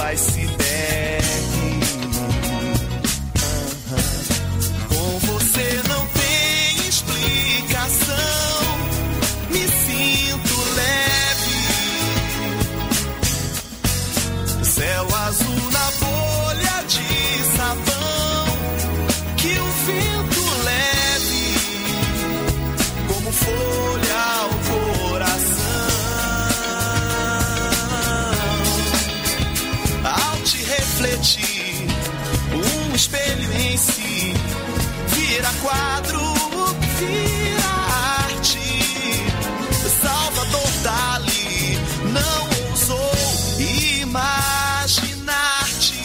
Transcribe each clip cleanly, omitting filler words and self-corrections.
iceberg. Com você não tem explicação, me sinto leve. Céu azul na bolha de sabão que o vento leve, como folha ao coração. Ao te refletir, um espelho em si vira quadro, vira arte. Salvador Dali não ousou imaginar-te.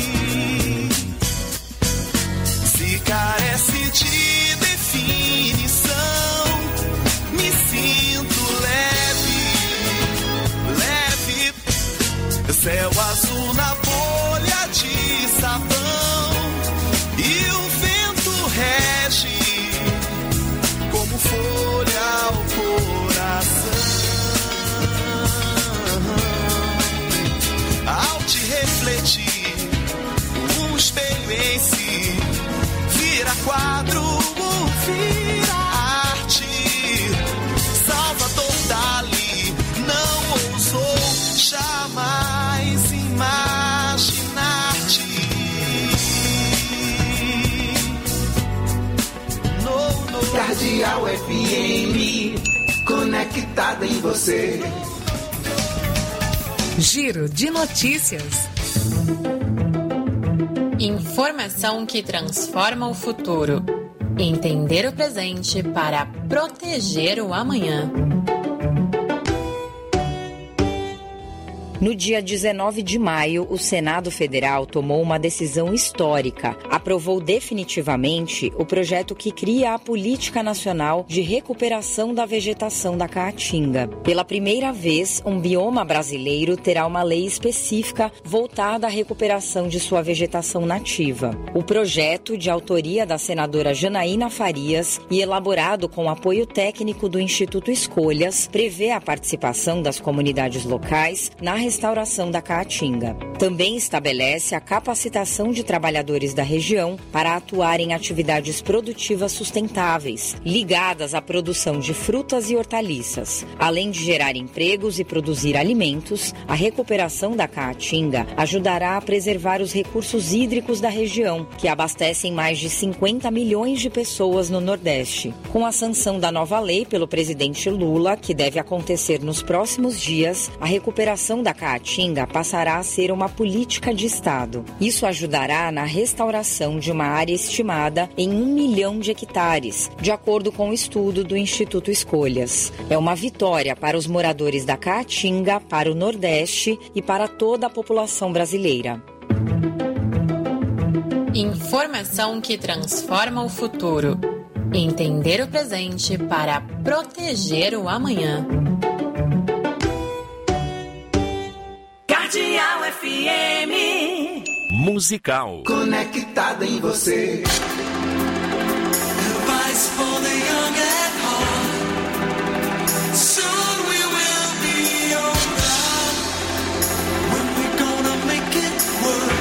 Se carece de definição, me sinto leve, leve. Céu azul na bolha de sabão e o vento rege como folha ao coração. Ao te refletir, um espelho em si vira quadro, vira arte. Salvador Dali não ousou jamais imaginar-te. Cardeal FM, conectada em você. Giro de notícias. Informação que transforma o futuro. Entender o presente para proteger o amanhã. No dia 19 de maio, o Senado Federal tomou uma decisão histórica. Aprovou definitivamente o projeto que cria a Política Nacional de Recuperação da Vegetação da Caatinga. Pela primeira vez, um bioma brasileiro terá uma lei específica voltada à recuperação de sua vegetação nativa. O projeto, de autoria da senadora Janaína Farias e elaborado com apoio técnico do Instituto Escolhas, prevê a participação das comunidades locais na restauração da Caatinga. Também estabelece a capacitação de trabalhadores da região para atuar em atividades produtivas sustentáveis, ligadas à produção de frutas e hortaliças. Além de gerar empregos e produzir alimentos, a recuperação da Caatinga ajudará a preservar os recursos hídricos da região, que abastecem mais de 50 milhões de pessoas no Nordeste. Com a sanção da nova lei pelo presidente Lula, que deve acontecer nos próximos dias, a recuperação da Caatinga passará a ser uma política de Estado. Isso ajudará na restauração de uma área estimada em 1 milhão de hectares, de acordo com o estudo do Instituto Escolhas. É uma vitória para os moradores da Caatinga, para o Nordeste e para toda a população brasileira. Informação que transforma o futuro. Entender o presente para proteger o amanhã. Cardeal FM. Musical. Conectada em você. Advice for the young at heart. Soon we will be alright. When we gonna make it work.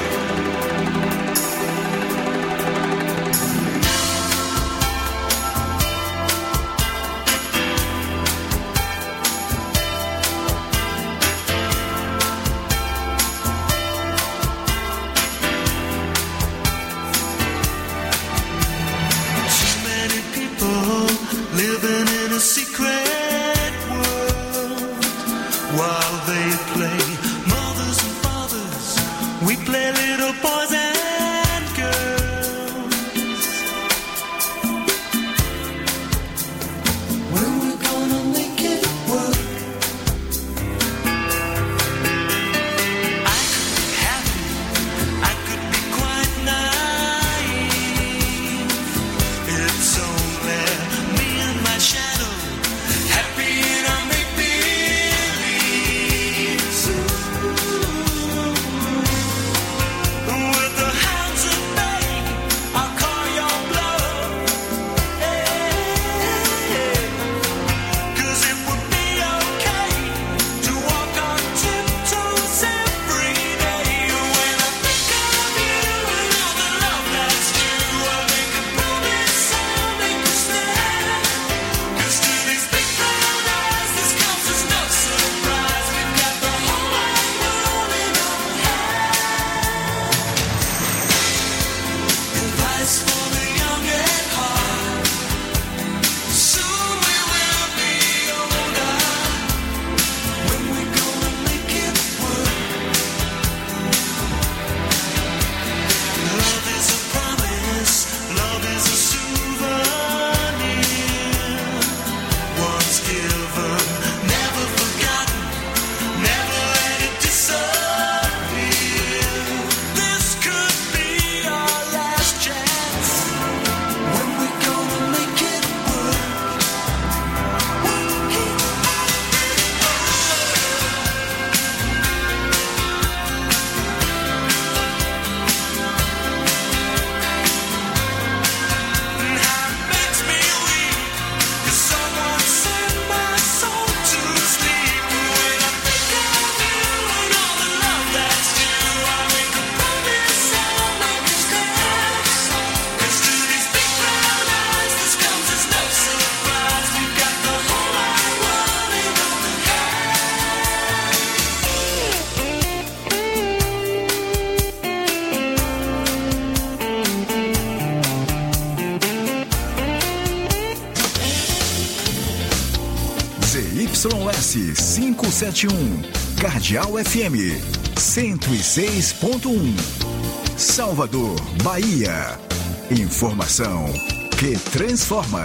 Brasiliense 571, Cardeal FM 106.1, Salvador, Bahia. Informação que transforma.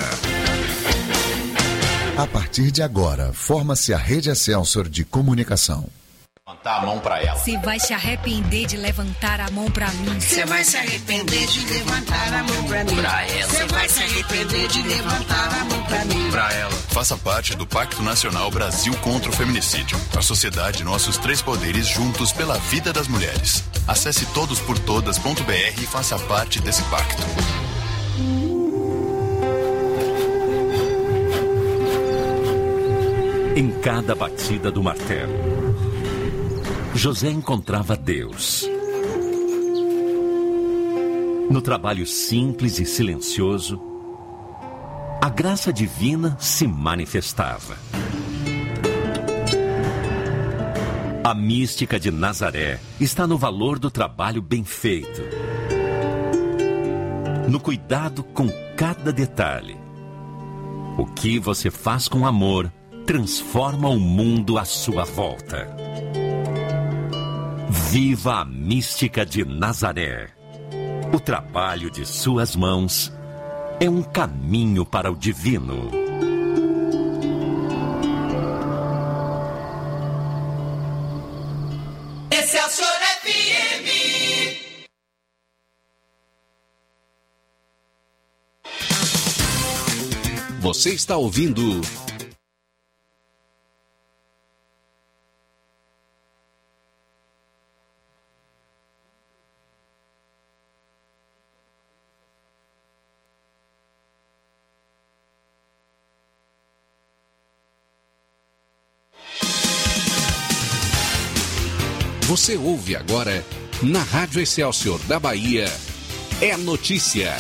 A partir de agora, forma-se a Rede Excelsior de Comunicação. Levantar a mão pra ela. Você vai se arrepender de levantar a mão pra mim. Você vai se arrepender de levantar a mão pra mim. Pra ela. Você vai se arrepender de levantar a mão pra mim. Pra ela. Faça parte do Pacto Nacional Brasil contra o Feminicídio. A sociedade, nossos três poderes juntos pela vida das mulheres. Acesse todosportodas.br e faça parte desse pacto. Em cada batida do martelo, José encontrava Deus. No trabalho simples e silencioso, a graça divina se manifestava. A mística de Nazaré está no valor do trabalho bem feito, no cuidado com cada detalhe. O que você faz com amor transforma o mundo à sua volta. Viva a mística de Nazaré. O trabalho de suas mãos é um caminho para o divino. Excelsior FM. Você está ouvindo Você ouve agora, na Rádio Excelsior da Bahia, é notícia.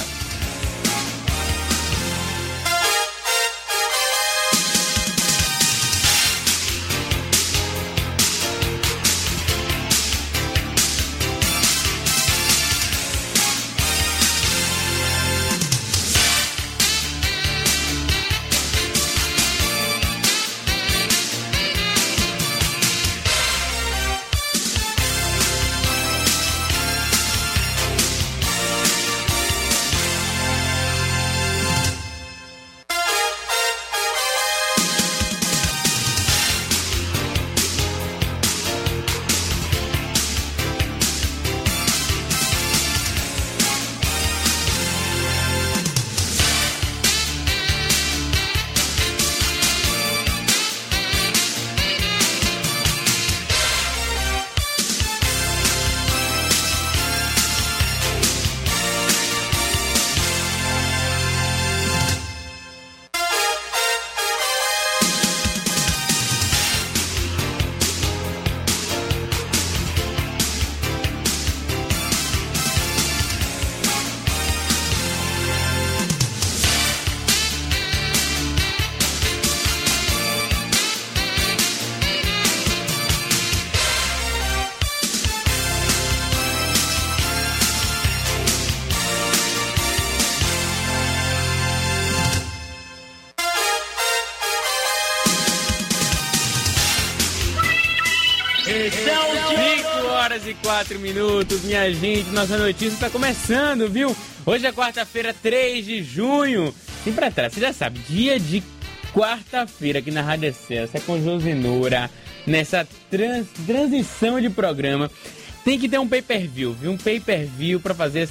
São 5 horas e 4 minutos, minha gente. Nossa notícia está começando, viu? Hoje é quarta-feira, 3 de junho. Sim, pra trás, você já sabe, dia de quarta-feira aqui na Rádio Excelsior, é com Josenora, nessa transição de programa. Tem que ter um pay-per-view, viu? Um pay-per-view pra fazer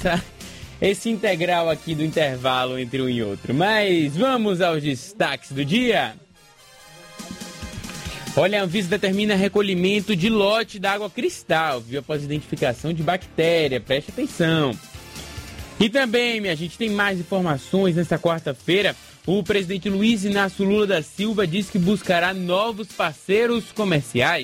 esse integral aqui do intervalo entre um e outro. Mas vamos aos destaques do dia. Olha, a Anvisa determina recolhimento de lote da água cristal, viu? Após identificação de bactéria, preste atenção. E também, minha gente, tem mais informações nesta quarta-feira. O presidente Luiz Inácio Lula da Silva diz que buscará novos parceiros comerciais.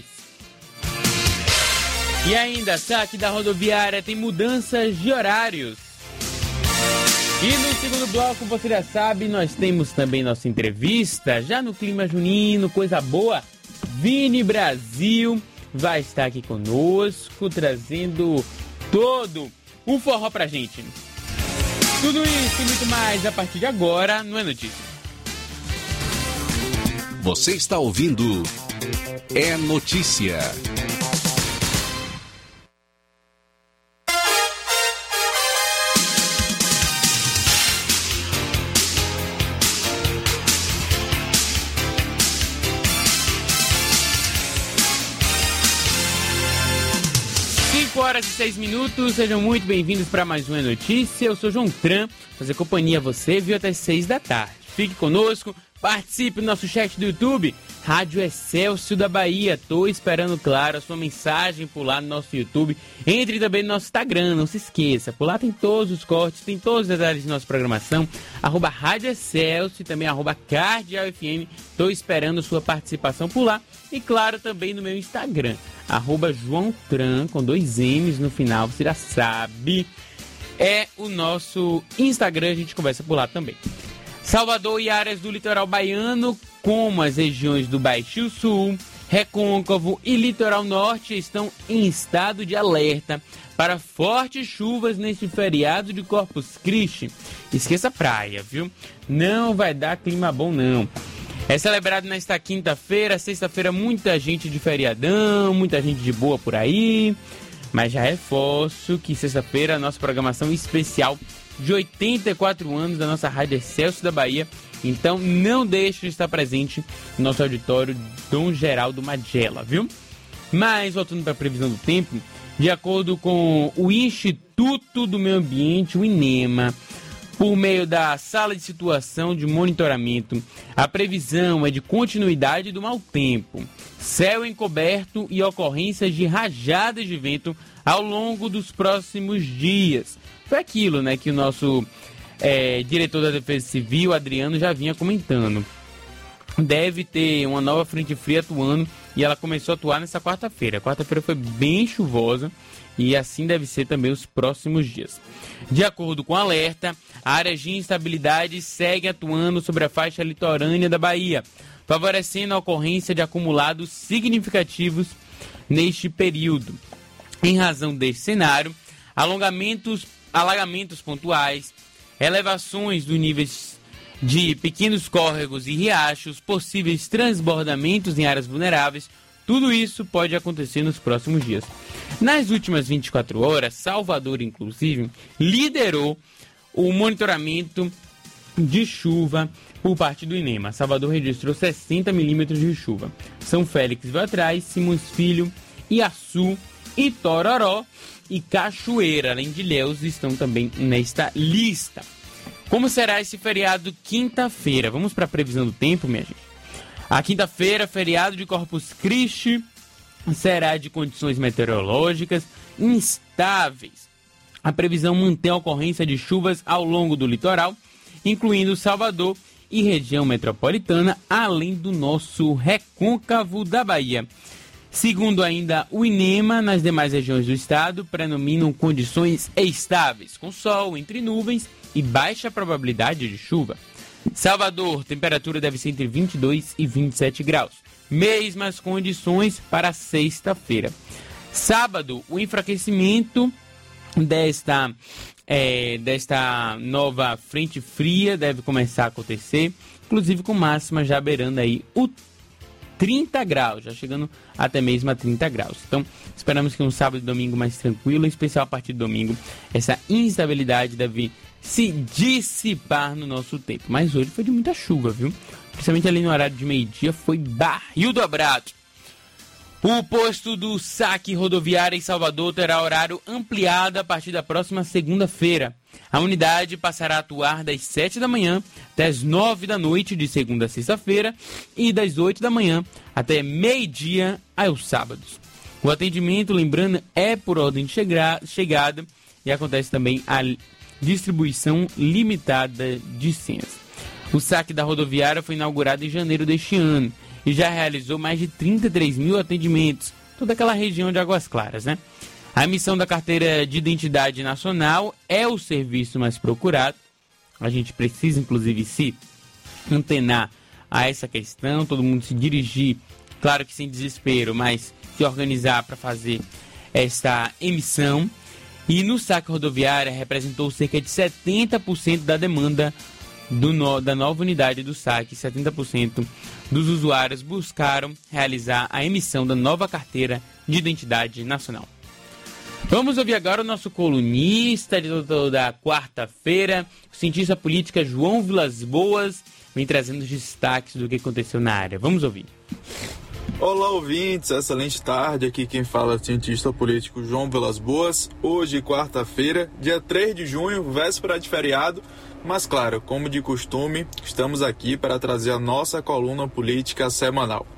E ainda, SAC da rodoviária tem mudanças de horários. E no segundo bloco, você já sabe, nós temos também nossa entrevista, já no clima junino, coisa boa. Vini Brasil vai estar aqui conosco, trazendo todo o forró pra gente. Tudo isso e muito mais a partir de agora no É Notícia. Você está ouvindo é notícia. Horas e 6 minutos, sejam muito bem-vindos para mais uma notícia. Eu sou João Tran, fazer companhia a você, viu, até 6 da tarde. Fique conosco, participe do nosso chat do YouTube, Rádio Excelsior da Bahia. Tô esperando, claro, a sua mensagem por lá no nosso YouTube. Entre também no nosso Instagram, não se esqueça. Por lá tem todos os cortes, tem todos os detalhes de nossa programação. Rádio Excelsior e também Cardeal FM. Tô esperando sua participação por lá. E claro, também no meu Instagram, João Tran, com 2 M's no final, você já sabe. É o nosso Instagram, a gente conversa por lá também. Salvador e áreas do litoral baiano, como as regiões do Baixio Sul, Recôncavo e Litoral Norte, estão em estado de alerta para fortes chuvas neste feriado de Corpus Christi. Esqueça a praia, viu? Não vai dar clima bom, não. É celebrado nesta quinta-feira, sexta-feira, muita gente de feriadão, muita gente de boa por aí. Mas já reforço que sexta-feira a nossa programação especial de 84 anos da nossa Rádio Excelsior da Bahia. Então não deixe de estar presente no nosso auditório Dom Geraldo Magela, viu? Mas voltando para a previsão do tempo, de acordo com o Instituto do Meio Ambiente, o INEMA, por meio da Sala de Situação de Monitoramento, a previsão é de continuidade do mau tempo, céu encoberto e ocorrências de rajadas de vento ao longo dos próximos dias. Foi aquilo, né, que o nosso diretor da Defesa Civil, Adriano, já vinha comentando. Deve ter uma nova frente fria atuando e ela começou a atuar nessa quarta-feira. A quarta-feira foi bem chuvosa e assim deve ser também os próximos dias. De acordo com o alerta, áreas de instabilidade seguem atuando sobre a faixa litorânea da Bahia, favorecendo a ocorrência de acumulados significativos neste período. Em razão deste cenário, alagamentos pontuais, elevações dos níveis de pequenos córregos e riachos, possíveis transbordamentos em áreas vulneráveis, tudo isso pode acontecer nos próximos dias. Nas últimas 24 horas, Salvador, inclusive, liderou o monitoramento de chuva por parte do INEMA. Salvador registrou 60 milímetros de chuva. São Félix veio atrás, Simões Filho, Iaçu, Itororó e Cachoeira, além de Ilhéus, estão também nesta lista. Como será esse feriado quinta-feira? Vamos para a previsão do tempo, minha gente. A quinta-feira, feriado de Corpus Christi, será de condições meteorológicas instáveis. A previsão mantém a ocorrência de chuvas ao longo do litoral, incluindo Salvador e região metropolitana, além do nosso recôncavo da Bahia. Segundo ainda o INEMA, nas demais regiões do estado predominam condições estáveis, com sol entre nuvens e baixa probabilidade de chuva. Salvador, temperatura deve ser entre 22 e 27 graus. Mesmas condições para sexta-feira. Sábado, o enfraquecimento desta nova frente fria deve começar a acontecer, inclusive com máxima já beirando aí o 30 graus, já chegando até mesmo a 30 graus. Então, esperamos que um sábado e domingo mais tranquilo, em especial a partir do domingo, essa instabilidade deve se dissipar no nosso tempo. Mas hoje foi de muita chuva, viu? Principalmente ali no horário de meio-dia, foi barril dobrado. O posto do saque rodoviário em Salvador terá horário ampliado a partir da próxima segunda-feira. A unidade passará a atuar das 7 da manhã até as 9 da noite de segunda a sexta-feira e das 8 da manhã até meio-dia aos sábados. O atendimento, lembrando, é por ordem de chegada e acontece também a distribuição limitada de senhas. O saque da rodoviária foi inaugurado em janeiro deste ano e já realizou mais de 33 mil atendimentos, toda aquela região de Águas Claras, né? A emissão da carteira de identidade nacional é o serviço mais procurado. A gente precisa, inclusive, se antenar a essa questão, todo mundo se dirigir, claro que sem desespero, mas se organizar para fazer esta emissão. E no saque rodoviário representou cerca de 70% da demanda da nova unidade do saque, 70% dos usuários buscaram realizar a emissão da nova carteira de identidade nacional. Vamos ouvir agora o nosso colunista da quarta-feira, o cientista política João Vilas Boas, vem trazendo os destaques do que aconteceu na área. Vamos ouvir. Olá, ouvintes, excelente tarde. Aqui quem fala é o cientista político João Vilas Boas. Hoje, quarta-feira, dia 3 de junho, véspera de feriado. Mas claro, como de costume, estamos aqui para trazer a nossa coluna política semanal.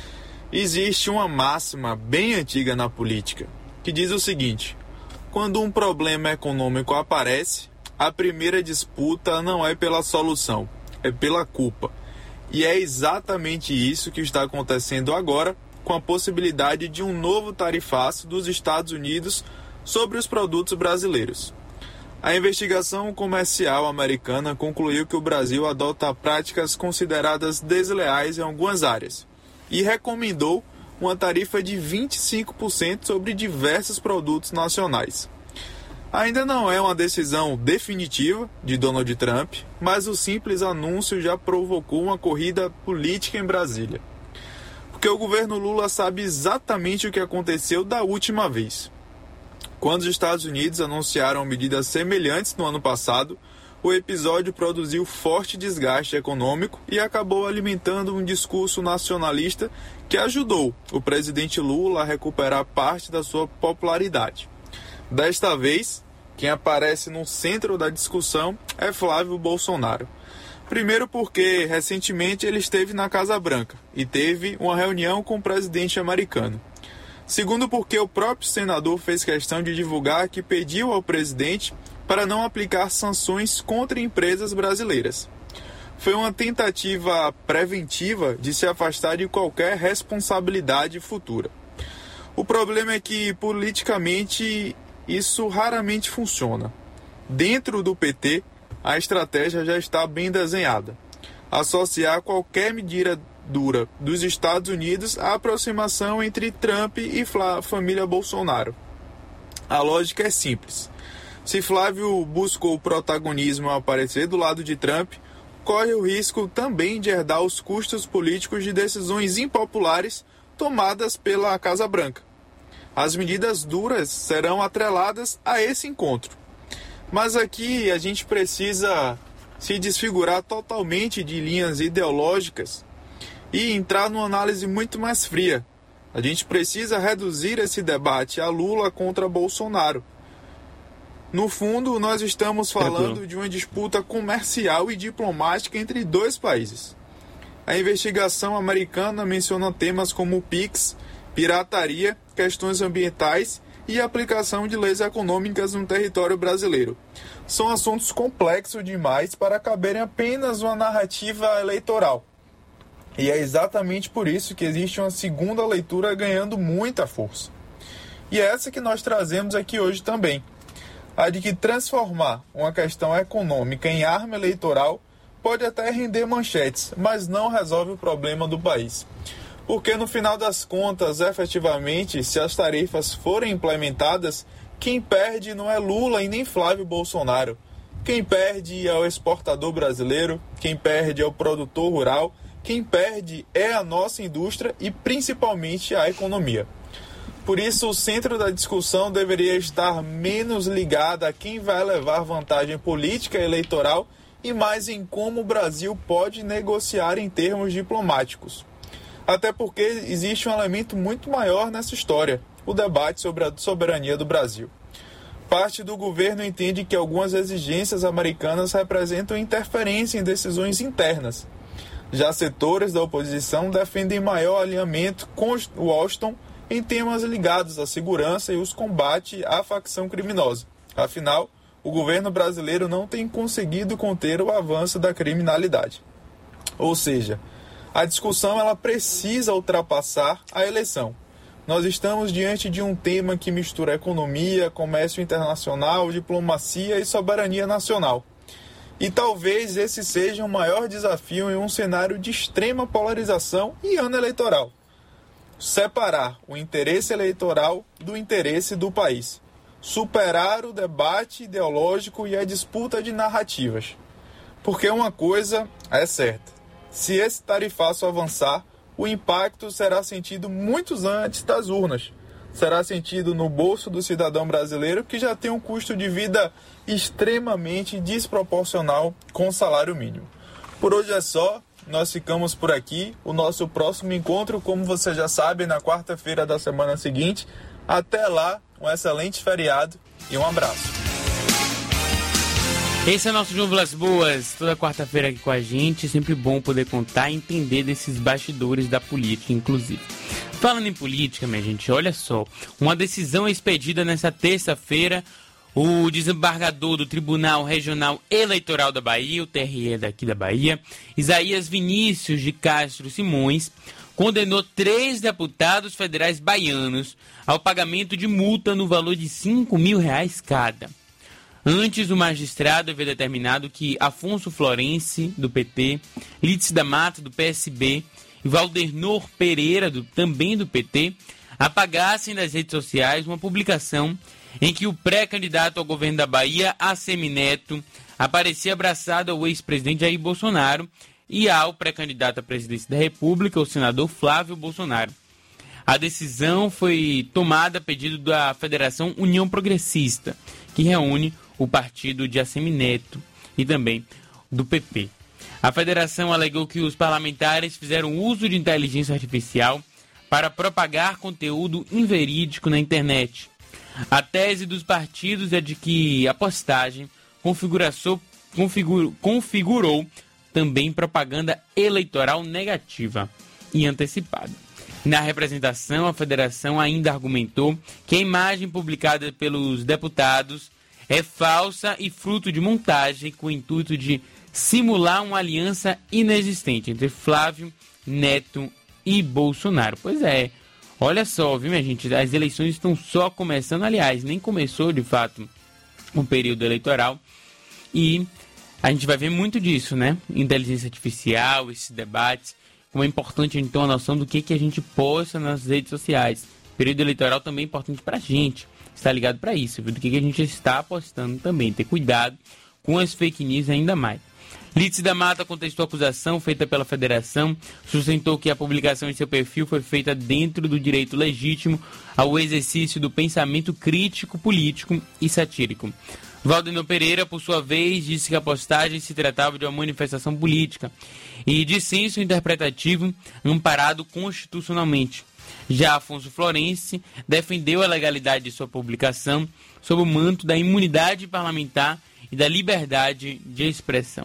Existe uma máxima bem antiga na política, que diz o seguinte: quando um problema econômico aparece, a primeira disputa não é pela solução, é pela culpa. E é exatamente isso que está acontecendo agora com a possibilidade de um novo tarifaço dos Estados Unidos sobre os produtos brasileiros. A investigação comercial americana concluiu que o Brasil adota práticas consideradas desleais em algumas áreas e recomendou uma tarifa de 25% sobre diversos produtos nacionais. Ainda não é uma decisão definitiva de Donald Trump, mas o simples anúncio já provocou uma corrida política em Brasília. Porque o governo Lula sabe exatamente o que aconteceu da última vez. Quando os Estados Unidos anunciaram medidas semelhantes no ano passado, o episódio produziu forte desgaste econômico e acabou alimentando um discurso nacionalista que ajudou o presidente Lula a recuperar parte da sua popularidade. Desta vez, quem aparece no centro da discussão é Flávio Bolsonaro. Primeiro porque, recentemente, ele esteve na Casa Branca e teve uma reunião com o presidente americano. Segundo porque o próprio senador fez questão de divulgar que pediu ao presidente para não aplicar sanções contra empresas brasileiras. Foi uma tentativa preventiva de se afastar de qualquer responsabilidade futura. O problema é que, politicamente, isso raramente funciona. Dentro do PT, a estratégia já está bem desenhada. Associar qualquer medida dura dos Estados Unidos à aproximação entre Trump e família Bolsonaro. A lógica é simples. Se Flávio buscou protagonismo ao aparecer do lado de Trump, corre o risco também de herdar os custos políticos de decisões impopulares tomadas pela Casa Branca. As medidas duras serão atreladas a esse encontro. Mas aqui a gente precisa se desfigurar totalmente de linhas ideológicas e entrar numa análise muito mais fria. A gente precisa reduzir esse debate a Lula contra Bolsonaro. No fundo, nós estamos falando de uma disputa comercial e diplomática entre dois países. A investigação americana menciona temas como PIX, pirataria, questões ambientais e aplicação de leis econômicas no território brasileiro. São assuntos complexos demais para caberem apenas uma narrativa eleitoral. E é exatamente por isso que existe uma segunda leitura ganhando muita força. E é essa que nós trazemos aqui hoje também. A de que transformar uma questão econômica em arma eleitoral pode até render manchetes, mas não resolve o problema do país. Porque no final das contas, efetivamente, se as tarifas forem implementadas, quem perde não é Lula e nem Flávio Bolsonaro. Quem perde é o exportador brasileiro, quem perde é o produtor rural, quem perde é a nossa indústria e principalmente a economia. Por isso, o centro da discussão deveria estar menos ligado a quem vai levar vantagem política e eleitoral e mais em como o Brasil pode negociar em termos diplomáticos. Até porque existe um elemento muito maior nessa história, o debate sobre a soberania do Brasil. Parte do governo entende que algumas exigências americanas representam interferência em decisões internas. Já setores da oposição defendem maior alinhamento com Washington em temas ligados à segurança e os combates à facção criminosa. Afinal, o governo brasileiro não tem conseguido conter o avanço da criminalidade. Ou seja, a discussão ela precisa ultrapassar a eleição. Nós estamos diante de um tema que mistura economia, comércio internacional, diplomacia e soberania nacional. E talvez esse seja o maior desafio em um cenário de extrema polarização e ano eleitoral. Separar o interesse eleitoral do interesse do país. Superar o debate ideológico e a disputa de narrativas. Porque uma coisa é certa: se esse tarifaço avançar, o impacto será sentido muito antes das urnas. Será sentido no bolso do cidadão brasileiro, que já tem um custo de vida extremamente desproporcional com o salário mínimo. Por hoje é só, nós ficamos por aqui. O nosso próximo encontro, como você já sabe, na quarta-feira da semana seguinte. Até lá, um excelente feriado e um abraço. Esse é o nosso João Vilas Boas, toda quarta-feira aqui com a gente. Sempre bom poder contar e entender desses bastidores da política, inclusive. Falando em política, minha gente, olha só. Uma decisão expedida nessa terça-feira. O desembargador do Tribunal Regional Eleitoral da Bahia, o TRE daqui da Bahia, Isaías Vinícius de Castro Simões, condenou 3 deputados federais baianos ao pagamento de multa no valor de R$5 mil cada. Antes, o magistrado havia determinado que Afonso Florense, do PT, Lídice da Mata, do PSB, e Valdernor Pereira, também do PT, apagassem das redes sociais uma publicação em que o pré-candidato ao governo da Bahia, Assemineto, aparecia abraçado ao ex-presidente Jair Bolsonaro e ao pré-candidato à presidência da República, o senador Flávio Bolsonaro. A decisão foi tomada a pedido da Federação União Progressista, que reúne o partido de Assemineto e também do PP. A federação alegou que os parlamentares fizeram uso de inteligência artificial para propagar conteúdo inverídico na internet. A tese dos partidos é de que a postagem configurou também propaganda eleitoral negativa e antecipada. Na representação, a federação ainda argumentou que a imagem publicada pelos deputados é falsa e fruto de montagem com o intuito de simular uma aliança inexistente entre Flávio, Neto e Bolsonaro. Pois é, olha só, viu, minha gente, as eleições estão só começando, aliás, nem começou de fato o período eleitoral e a gente vai ver muito disso, né? Inteligência artificial, esses debates, como é importante a gente ter uma noção do que a gente posta nas redes sociais. O período eleitoral também é importante pra gente. Está ligado para isso, viu? Do que a gente está apostando também. Ter cuidado com as fake news ainda mais. Lídice da Mata contestou a acusação feita pela federação, sustentou que a publicação em seu perfil foi feita dentro do direito legítimo ao exercício do pensamento crítico, político e satírico. Valdernor Pereira, por sua vez, disse que a postagem se tratava de uma manifestação política e dissenso interpretativo amparado constitucionalmente. Já Afonso Florense defendeu a legalidade de sua publicação sob o manto da imunidade parlamentar e da liberdade de expressão.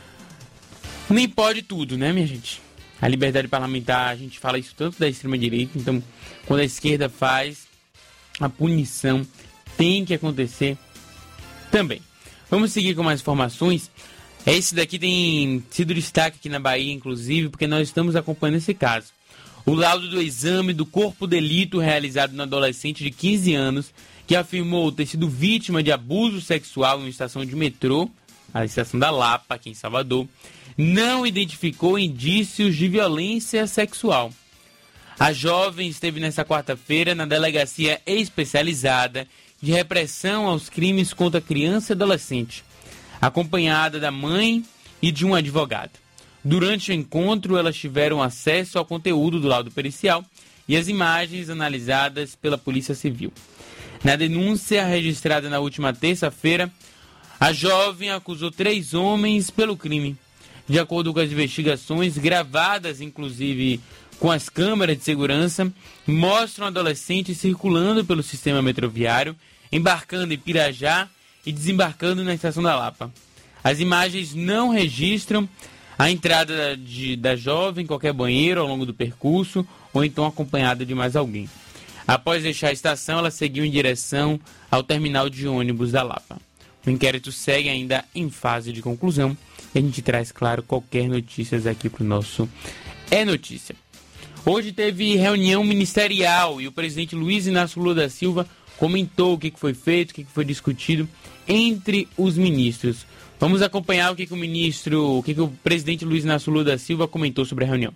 Nem pode tudo, né, minha gente? A liberdade parlamentar, a gente fala isso tanto da extrema-direita, então quando a esquerda faz, a punição tem que acontecer também. Vamos seguir com mais informações. Esse daqui tem sido destaque aqui na Bahia, inclusive, porque nós estamos acompanhando esse caso. O laudo do exame do corpo de delito realizado no adolescente de 15 anos, que afirmou ter sido vítima de abuso sexual em uma estação de metrô, a estação da Lapa, aqui em Salvador, não identificou indícios de violência sexual. A jovem esteve nesta quarta-feira na delegacia especializada de repressão aos crimes contra criança e adolescente, acompanhada da mãe e de um advogado. Durante o encontro, elas tiveram acesso ao conteúdo do laudo pericial e as imagens analisadas pela Polícia Civil. Na denúncia registrada na última terça-feira, a jovem acusou 3 homens pelo crime. De acordo com as investigações, gravadas inclusive com as câmeras de segurança, mostram adolescentes circulando pelo sistema metroviário, embarcando em Pirajá e desembarcando na Estação da Lapa. As imagens não registram a entrada da jovem em qualquer banheiro ao longo do percurso ou então acompanhada de mais alguém. Após deixar a estação, ela seguiu em direção ao terminal de ônibus da Lapa. O inquérito segue ainda em fase de conclusão e a gente traz, claro, qualquer notícias aqui para o nosso É Notícia. Hoje teve reunião ministerial e o presidente Luiz Inácio Lula da Silva comentou o que foi feito, o que foi discutido entre os ministros. Vamos acompanhar o que o presidente Luiz Inácio Lula da Silva comentou sobre a reunião.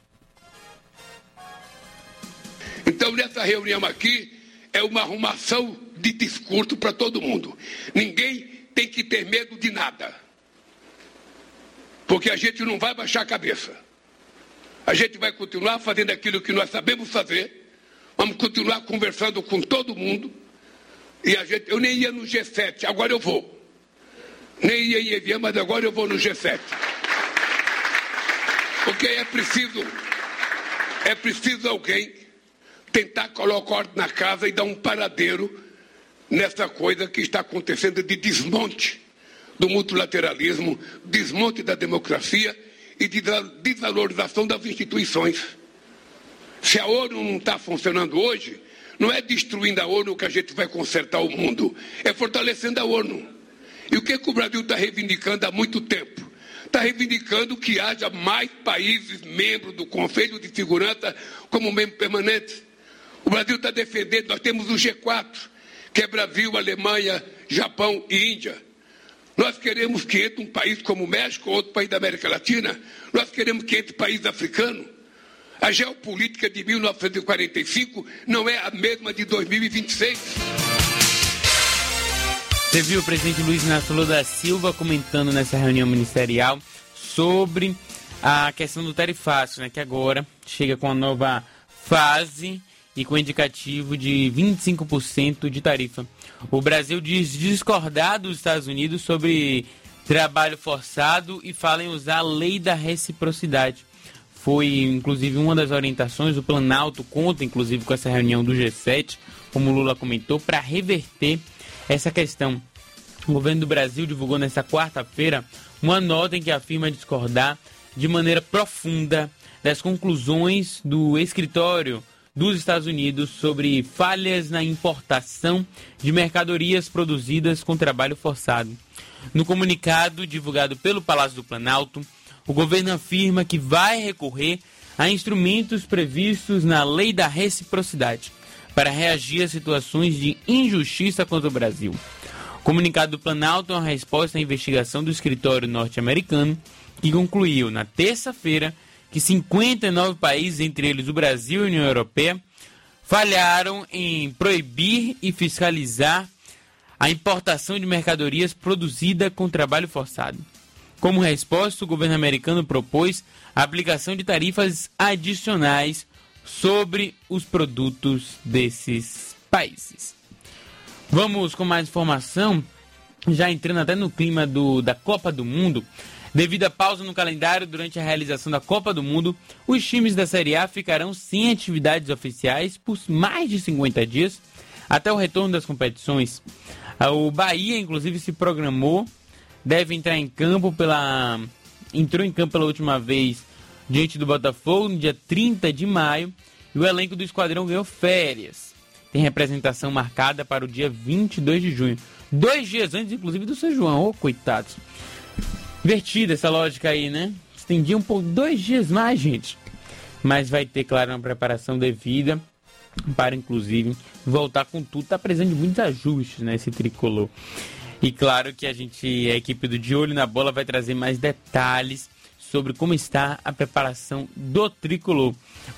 Então, nessa reunião aqui, é uma arrumação de discurso para todo mundo. Ninguém tem que ter medo de nada. Porque a gente não vai baixar a cabeça. A gente vai continuar fazendo aquilo que nós sabemos fazer, vamos continuar conversando com todo mundo, e eu nem ia no G7, agora eu vou. Nem ia em Evian, mas agora eu vou no G7. Porque é preciso alguém tentar colocar ordem na casa e dar um paradeiro nessa coisa que está acontecendo de desmonte do multilateralismo, desmonte da democracia e de desvalorização das instituições. Se a ONU não está funcionando hoje, não é destruindo a ONU que a gente vai consertar o mundo, é fortalecendo a ONU. E o que o Brasil está reivindicando há muito tempo? Está reivindicando que haja mais países membros do Conselho de Segurança como membros permanentes. O Brasil está defendendo, nós temos o G4, que é Brasil, Alemanha, Japão e Índia. Nós queremos que entre um país como o México ou outro país da América Latina. Nós queremos que entre país africano. A geopolítica de 1945 não é a mesma de 2026. Você viu o presidente Luiz Inácio Lula da Silva comentando nessa reunião ministerial sobre a questão do tarifácio, né, que agora chega com a nova fase e com indicativo de 25% de tarifa. O Brasil diz discordar dos Estados Unidos sobre trabalho forçado e fala em usar a lei da reciprocidade. Foi, inclusive, uma das orientações do Planalto, conta, inclusive, com essa reunião do G7, como o Lula comentou, para reverter essa questão. O governo do Brasil divulgou nesta quarta-feira uma nota em que afirma discordar de maneira profunda das conclusões do escritório dos Estados Unidos sobre falhas na importação de mercadorias produzidas com trabalho forçado. No comunicado divulgado pelo Palácio do Planalto, o governo afirma que vai recorrer a instrumentos previstos na Lei da Reciprocidade para reagir a situações de injustiça contra o Brasil. O comunicado do Planalto é uma resposta à investigação do escritório norte-americano, que concluiu na terça-feira que 59 países, entre eles o Brasil e a União Europeia, falharam em proibir e fiscalizar a importação de mercadorias produzidas com trabalho forçado. Como resposta, o governo americano propôs a aplicação de tarifas adicionais sobre os produtos desses países. Vamos com mais informação, já entrando até no clima da Copa do Mundo. Devido à pausa no calendário durante a realização da Copa do Mundo, os times da Série A ficarão sem atividades oficiais por mais de 50 dias até o retorno das competições. O Bahia, inclusive, se programou, deve entrar em campo entrou em campo pela última vez diante do Botafogo no dia 30 de maio e o elenco do esquadrão ganhou férias. Tem representação marcada para o dia 22 de junho, 2 dias antes, inclusive, do São João. Coitados. Invertida essa lógica aí, né? Estendia um pouco, 2 dias mais, gente. Mas vai ter, claro, uma preparação devida para, inclusive, voltar com tudo. Tá precisando de muitos ajustes, né, esse tricolor. E claro que a equipe do De Olho na Bola vai trazer mais detalhes sobre como está a preparação do tricolor.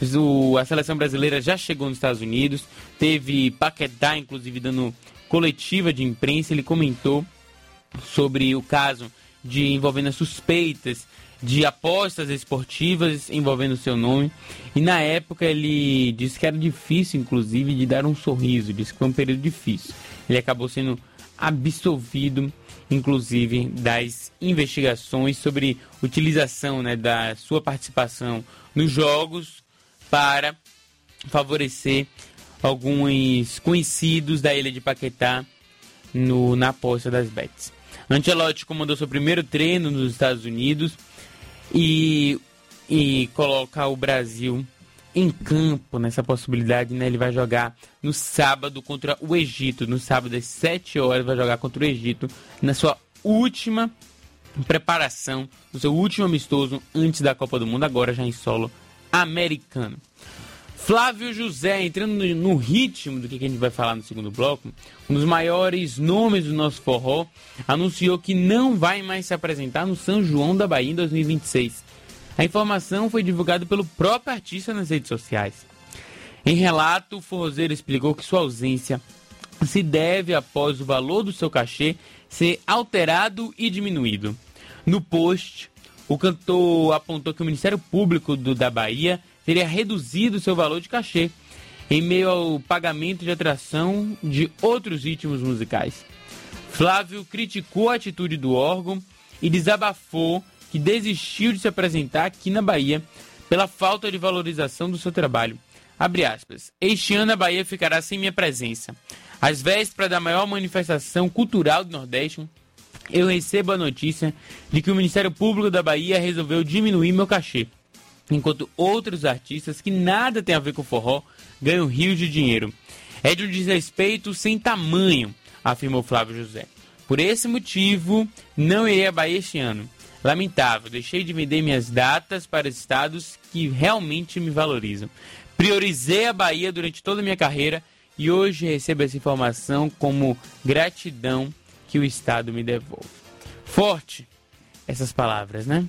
A seleção brasileira já chegou nos Estados Unidos, teve Paquetá, inclusive, dando coletiva de imprensa. Ele comentou sobre o caso envolvendo as suspeitas de apostas esportivas envolvendo o seu nome. E na época ele disse que era difícil, inclusive, de dar um sorriso. Disse que foi um período difícil. Ele acabou sendo absolvido, inclusive, das investigações sobre utilização, né, da sua participação nos jogos para favorecer alguns conhecidos da ilha de Paquetá na aposta das bets. Ancelotti comandou seu primeiro treino nos Estados Unidos e coloca o Brasil em campo nessa possibilidade, né? Ele vai jogar no sábado contra o Egito. No sábado às 7 horas vai jogar contra o Egito na sua última preparação, no seu último amistoso antes da Copa do Mundo, agora já em solo americano. Flávio José, entrando no ritmo do que a gente vai falar no segundo bloco, um dos maiores nomes do nosso forró, anunciou que não vai mais se apresentar no São João da Bahia em 2026. A informação foi divulgada pelo próprio artista nas redes sociais. Em relato, o forrozeiro explicou que sua ausência se deve após o valor do seu cachê ser alterado e diminuído. No post, O cantor apontou que o Ministério Público da Bahia teria reduzido seu valor de cachê em meio ao pagamento de atração de outros ritmos musicais. Flávio criticou a atitude do órgão e desabafou que desistiu de se apresentar aqui na Bahia pela falta de valorização do seu trabalho. Abre aspas. Este ano a Bahia ficará sem minha presença. Às vésperas da maior manifestação cultural do Nordeste, eu recebo a notícia de que o Ministério Público da Bahia resolveu diminuir meu cachê, enquanto outros artistas que nada tem a ver com forró ganham rios de dinheiro. É de um desrespeito sem tamanho, afirmou Flávio José. Por esse motivo, não irei à Bahia este ano. Lamentável, deixei de vender minhas datas para estados que realmente me valorizam. Priorizei a Bahia durante toda a minha carreira e hoje recebo essa informação como gratidão que o estado me devolve. Forte essas palavras, né?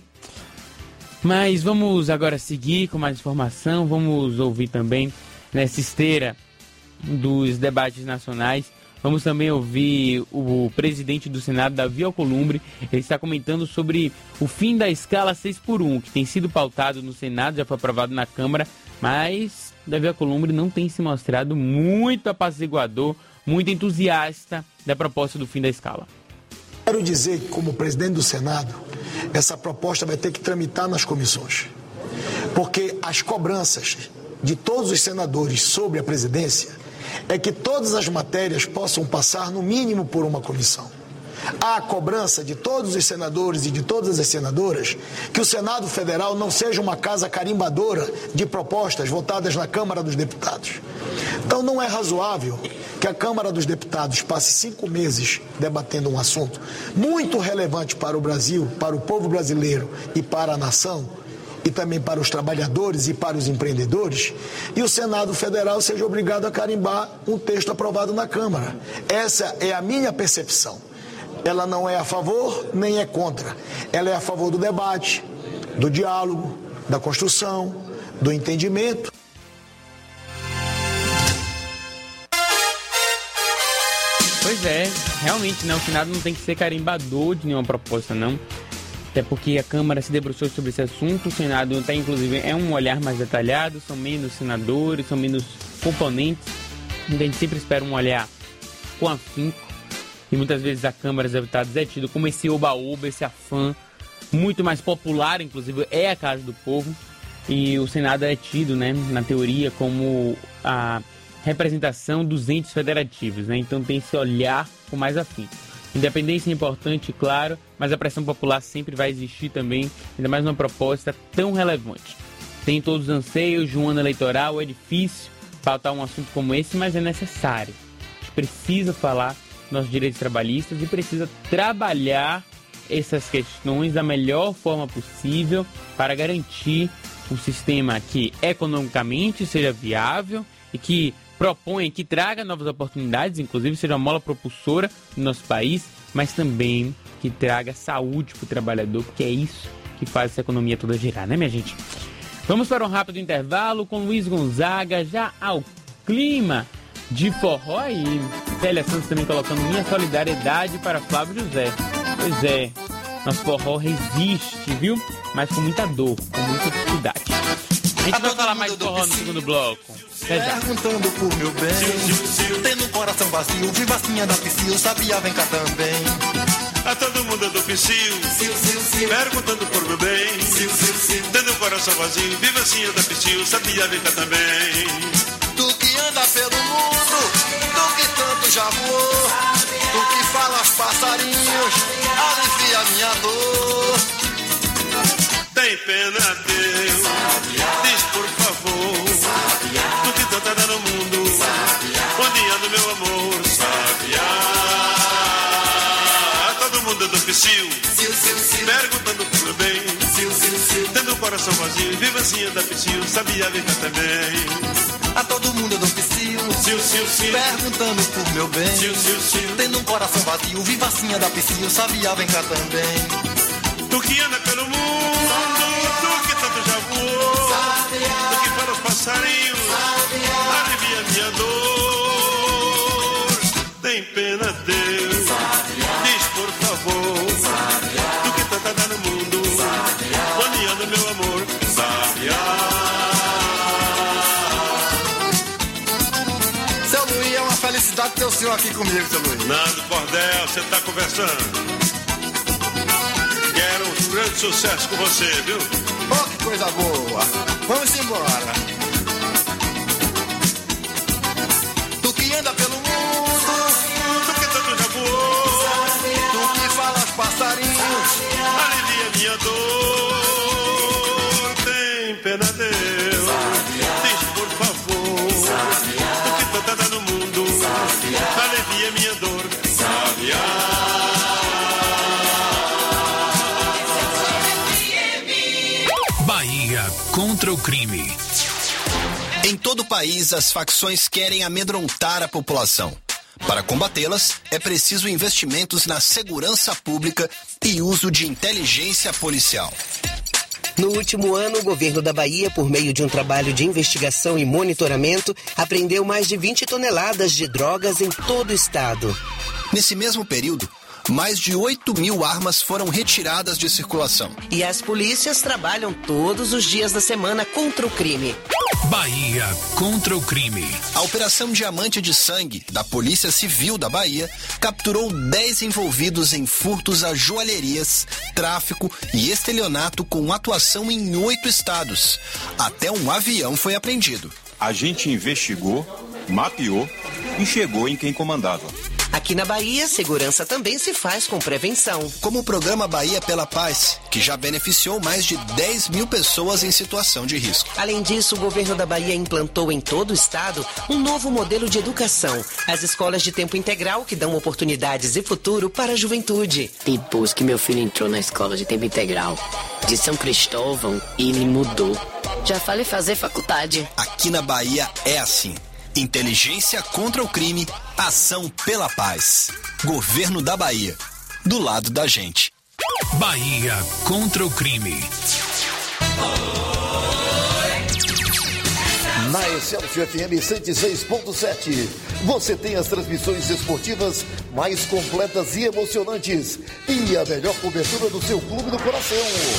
Mas vamos agora seguir com mais informação. Vamos ouvir também, nessa esteira dos debates nacionais, vamos também ouvir o presidente do Senado, Davi Alcolumbre. Ele está comentando sobre o fim da escala 6x1, que tem sido pautado no Senado, já foi aprovado na Câmara, mas Davi Alcolumbre não tem se mostrado muito apaziguador, muito entusiasta da proposta do fim da escala. Quero dizer que, como presidente do Senado, essa proposta vai ter que tramitar nas comissões, porque as cobranças de todos os senadores sobre a presidência é que todas as matérias possam passar no mínimo por uma comissão. Há a cobrança de todos os senadores e de todas as senadoras que o Senado Federal não seja uma casa carimbadora de propostas votadas na Câmara dos Deputados. Então não é razoável que a Câmara dos Deputados passe 5 meses debatendo um assunto muito relevante para o Brasil, para o povo brasileiro e para a nação, e também para os trabalhadores e para os empreendedores, e o Senado Federal seja obrigado a carimbar um texto aprovado na Câmara. Essa é a minha percepção. Ela não é a favor nem é contra. Ela é a favor do debate, do diálogo, da construção, do entendimento. Pois é, realmente, né? O Senado não tem que ser carimbador de nenhuma proposta, não. Até porque a Câmara se debruçou sobre esse assunto, o Senado até inclusive é um olhar mais detalhado, são menos senadores, são menos componentes, então a gente sempre espera um olhar com afinco, e muitas vezes a Câmara dos Deputados é tido como esse oba-oba, esse afã, muito mais popular, inclusive é a Casa do Povo, e o Senado é tido, né, na teoria, como a representação dos entes federativos, né, então tem esse olhar com mais afinco. Independência é importante, claro, mas a pressão popular sempre vai existir também, ainda mais numa proposta tão relevante. Tem todos os anseios de um ano eleitoral, é difícil pautar um assunto como esse, mas é necessário. A gente precisa falar dos nossos direitos trabalhistas e precisa trabalhar essas questões da melhor forma possível para garantir um sistema que economicamente seja viável e que propõe, que traga novas oportunidades, inclusive seja uma mola propulsora no nosso país, mas também que traga saúde para o trabalhador, porque é isso que faz essa economia toda girar, né, minha gente? Vamos para um rápido intervalo com Luiz Gonzaga, já ao clima de forró, e Célia Santos também colocando minha solidariedade para Flávio José. Pois é, nosso forró resiste, viu? Mas com muita dor, com muita dificuldade. A gente vai falar mais de forró no segundo bloco. Perguntando por meu bem, tendo um coração vazio, vivacinha da Psyu, sabia, vem cá também. A todo mundo do Psyu, perguntando por meu bem, tendo um coração vazio, vivacinha da Psyu, sabia, vem cá também. Tu que anda pelo mundo, tu que tanto já voou, tu que fala aos passarinhos, alivia minha dor. Tem pena, Deus, diz por favor, tu que tanto anda no mundo, onde anda meu amor, sabiá. A todo mundo do Psyu, perguntando por meu bem, tendo o coração vazio, vivacinha da Psyu, sabia, vem cá também. A todo mundo do Psyu, perguntando por meu bem, tendo um coração vazio, vivacinha da Psyu, sabia, vem cá também. Tu que anda pelo mundo, tu que tanto já voou, tu que fala os passarinhos, alivia minha dor. Tem pena, Deus, diz por favor, tu que tanto anda no mundo, estão aqui comigo, seu Luiz? Nando Bordel, você tá conversando. Quero um grande sucesso com você, viu? Oh, que coisa boa. Vamos embora. Tu que anda pelo mundo, tu que tanto já voou, tu que fala aos passarinhos, alivia minha dor. Tem pena, Deus, diz por favor. Tu que tanto anda no mundo, alivia minha dor. Bahia contra o crime. Em todo o país, as facções querem amedrontar a população. Para combatê-las, é preciso investimentos na segurança pública e uso de inteligência policial. No último ano, o governo da Bahia, por meio de um trabalho de investigação e monitoramento, apreendeu mais de 20 toneladas de drogas em todo o estado. Nesse mesmo período, mais de 8.000 armas foram retiradas de circulação. E as polícias trabalham todos os dias da semana contra o crime. Bahia contra o crime. A Operação Diamante de Sangue, da Polícia Civil da Bahia, capturou 10 envolvidos em furtos a joalherias, tráfico e estelionato com atuação em 8 estados. Até um avião foi apreendido. A gente investigou, mapeou e chegou em quem comandava. Aqui na Bahia, segurança também se faz com prevenção. Como o programa Bahia pela Paz, que já beneficiou mais de 10.000 pessoas em situação de risco. Além disso, o governo da Bahia implantou em todo o estado um novo modelo de educação. As escolas de tempo integral que dão oportunidades e futuro para a juventude. Depois que meu filho entrou na escola de tempo integral de São Cristóvão, ele mudou. Já falei fazer faculdade. Aqui na Bahia é assim. Inteligência contra o crime, ação pela paz. Governo da Bahia, do lado da gente. Bahia contra o crime. Na Excelsior FM 106.7, você tem as transmissões esportivas mais completas e emocionantes e a melhor cobertura do seu clube do coração.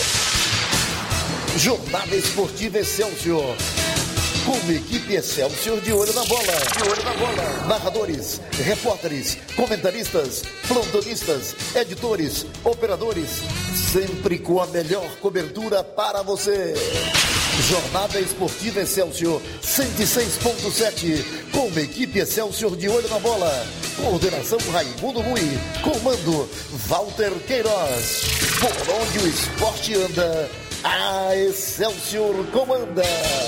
Jornada Esportiva Excelsior. Como equipe Excelsior de olho na bola. De olho na bola. Narradores, repórteres, comentaristas, plantonistas, editores, operadores, sempre com a melhor cobertura para você. Jornada Esportiva Excelsior 106.7. Como equipe Excelsior de olho na bola. Coordenação Raimundo Mui. Comando Walter Queiroz. Por onde o esporte anda, a Excelsior comanda.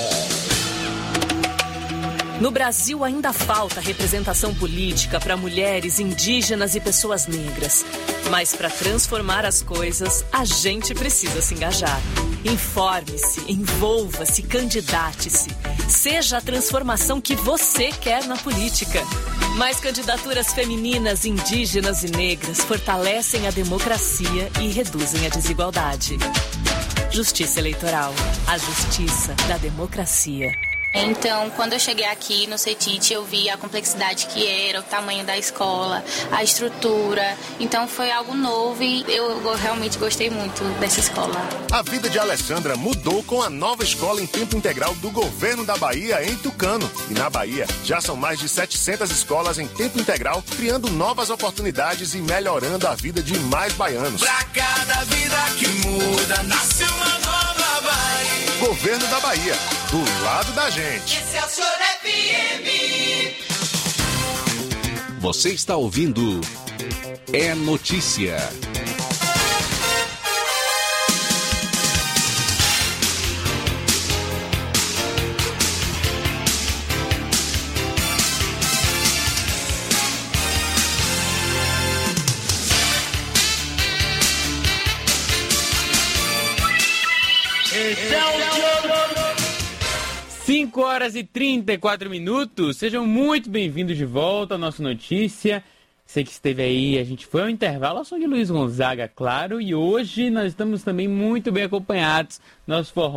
No Brasil ainda falta representação política para mulheres, indígenas e pessoas negras. Mas para transformar as coisas, a gente precisa se engajar. Informe-se, envolva-se, candidate-se. Seja a transformação que você quer na política. Mais candidaturas femininas, indígenas e negras fortalecem a democracia e reduzem a desigualdade. Justiça Eleitoral. A justiça da democracia. Então, quando eu cheguei aqui no CETIT, eu vi a complexidade que era, o tamanho da escola, a estrutura. Então, foi algo novo e eu realmente gostei muito dessa escola. A vida de Alessandra mudou com a nova escola em tempo integral do governo da Bahia em Tucano. E na Bahia, já são mais de 700 escolas em tempo integral, criando novas oportunidades e melhorando a vida de mais baianos. Pra cada vida que muda, nasce uma nova Bahia. Governo da Bahia, do lado da gente. Excelsior FM. Você está ouvindo É Notícia. Excelsior! 5 horas e 34 minutos. Sejam muito bem-vindos de volta à nossa notícia. Você que esteve aí, a gente foi ao intervalo ao som de Luiz Gonzaga, claro. E hoje nós estamos também muito bem acompanhados. Nosso forró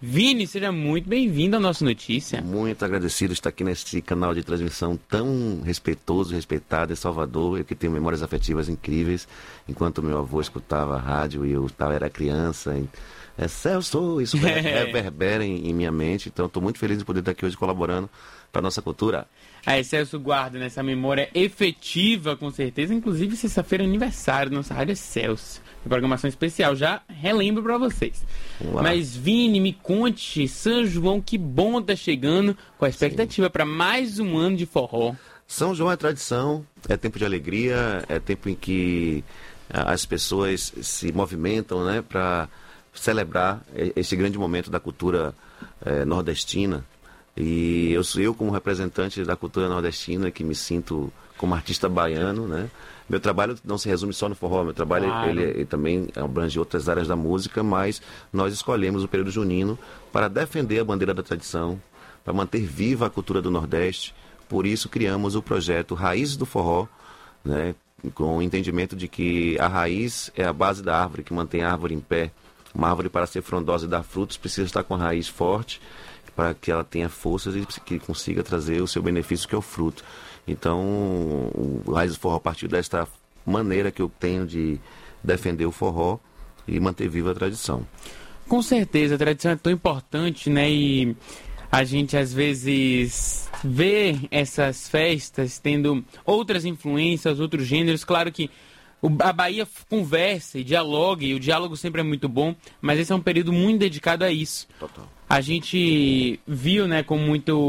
Vini, seja muito bem-vindo ao nosso Notícia. Muito agradecido de estar aqui nesse canal de transmissão tão respeitoso, respeitado em Salvador. Eu que tenho memórias afetivas incríveis. Enquanto meu avô escutava a rádio e eu era criança, Celso, isso reverbera em minha mente. Então estou muito feliz de poder estar aqui hoje colaborando para a nossa cultura. Celso guarda nessa memória efetiva, com certeza. Inclusive, sexta-feira é aniversário da nossa Rádio Celso. Programação especial, já relembro pra vocês. Mas Vini, me conte, São João, que bom tá chegando, com a expectativa para mais um ano de forró. São João é tradição, é tempo de alegria, é tempo em que as pessoas se movimentam, né, para celebrar esse grande momento da cultura nordestina. E eu como representante da cultura nordestina, que me sinto como artista baiano, né? Meu trabalho não se resume só no forró, meu trabalho ele também abrange outras áreas da música, mas nós escolhemos o período junino para defender a bandeira da tradição, para manter viva a cultura do Nordeste. Por isso criamos o projeto Raízes do Forró, né? Com o entendimento de que a raiz é a base da árvore, que mantém a árvore em pé. Uma árvore, para ser frondosa e dar frutos, precisa estar com a raiz forte, para que ela tenha forças e que consiga trazer o seu benefício, que é o fruto. Então, o Raízes do Forró partiu desta maneira que eu tenho de defender o forró e manter viva a tradição. Com certeza, a tradição é tão importante, né? E a gente às vezes vê essas festas tendo outras influências, outros gêneros. Claro que a Bahia conversa e dialoga, e o diálogo sempre é muito bom, mas esse é um período muito dedicado a isso. Total. A gente viu, né, com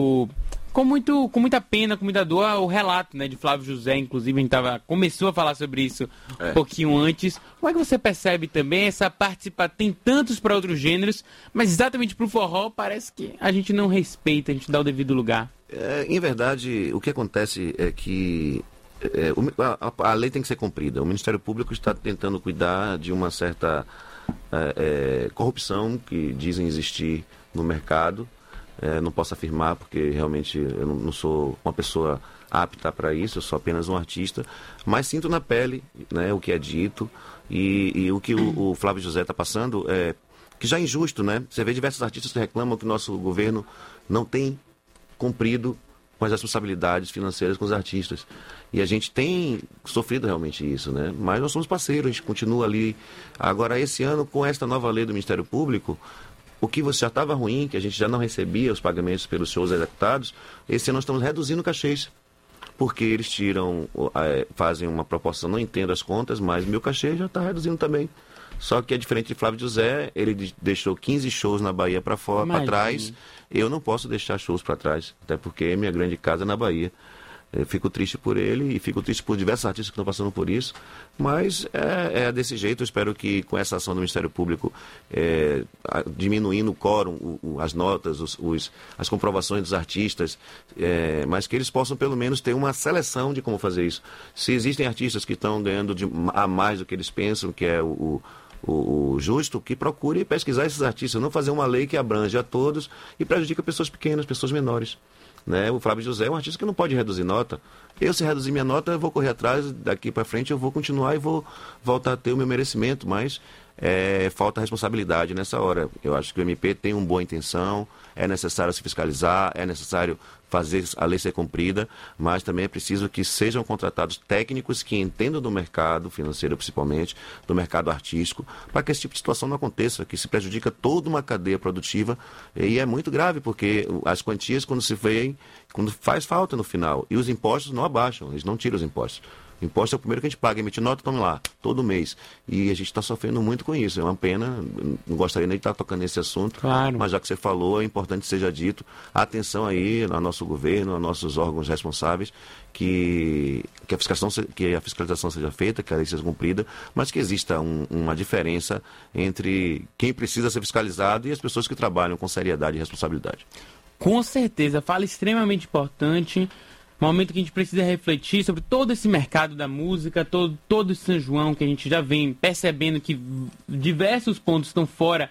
muita pena, com muita dor, o relato, né, de Flávio José. Inclusive a gente começou a falar sobre isso um pouquinho antes. Como é que você percebe também essa participação? Tem tantos para outros gêneros, mas exatamente para o forró parece que a gente não respeita, a gente dá o devido lugar. Em verdade, o que acontece é que a lei tem que ser cumprida. O Ministério Público está tentando cuidar de uma certa corrupção que dizem existir no mercado. Não posso afirmar porque realmente eu não sou uma pessoa apta para isso, eu sou apenas um artista, mas sinto na pele, né, o que é dito e o que o Flávio José está passando que já é injusto, né? Você vê diversos artistas que reclamam que o nosso governo não tem cumprido com as responsabilidades financeiras com os artistas. E a gente tem sofrido realmente isso, né? Mas nós somos parceiros, a gente continua ali. Agora, esse ano, com esta nova lei do Ministério Público, o que já estava ruim, que a gente já não recebia os pagamentos pelos shows executados, esse ano nós estamos reduzindo cachês. Porque eles fazem uma proporção, não entendo as contas, mas meu cachê já está reduzindo também. Só que é diferente de Flávio José, ele deixou 15 shows na Bahia para trás. Eu não posso deixar shows para trás, até porque é minha grande casa na Bahia. Eu fico triste por ele e fico triste por diversos artistas que estão passando por isso, mas é desse jeito. Eu espero que com essa ação do Ministério Público, diminuindo o quórum, as notas, as comprovações dos artistas, mas que eles possam pelo menos ter uma seleção de como fazer isso. Se existem artistas que estão ganhando a mais do que eles pensam, que é o justo, que procure pesquisar esses artistas, não fazer uma lei que abrange a todos e prejudica pessoas pequenas, pessoas menores. Né? O Flávio José é um artista que não pode reduzir nota. Eu, se reduzir minha nota, eu vou correr atrás, daqui para frente eu vou continuar e vou voltar a ter o meu merecimento, mas falta responsabilidade nessa hora. Eu acho que o MP tem uma boa intenção, é necessário se fiscalizar, é necessário fazer a lei ser cumprida, mas também é preciso que sejam contratados técnicos que entendam do mercado financeiro, principalmente, do mercado artístico, para que esse tipo de situação não aconteça, que se prejudica toda uma cadeia produtiva, e é muito grave, porque as quantias, quando faz falta no final, e os impostos não abaixam, eles não tiram os impostos. O imposto é o primeiro que a gente paga, emitir nota, tome lá, todo mês. E a gente está sofrendo muito com isso. É uma pena, não gostaria nem de estar tocando nesse assunto, claro. Mas já que você falou, é importante que seja dito. Atenção aí ao nosso governo, aos nossos órgãos responsáveis, que a fiscalização seja feita, que a lei seja cumprida, mas que exista uma diferença entre quem precisa ser fiscalizado e as pessoas que trabalham com seriedade e responsabilidade. Com certeza, fala extremamente importante. Momento que a gente precisa refletir sobre todo esse mercado da música, todo esse São João, que a gente já vem percebendo que diversos pontos estão fora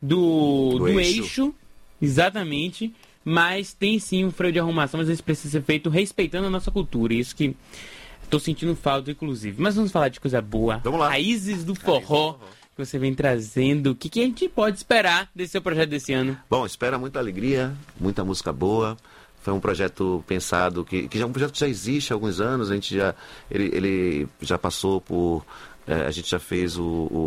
do eixo. Exatamente, mas tem sim um freio de arrumação, mas isso precisa ser feito respeitando a nossa cultura, isso que estou sentindo falta, inclusive. Mas vamos falar de coisa boa. Vamos lá. Raízes do Forró, que você vem trazendo. O que a gente pode esperar desse seu projeto desse ano? Bom, espera muita alegria, muita música boa. Foi um projeto pensado, que já é um projeto que já existe há alguns anos. A gente ele já passou por... a gente já fez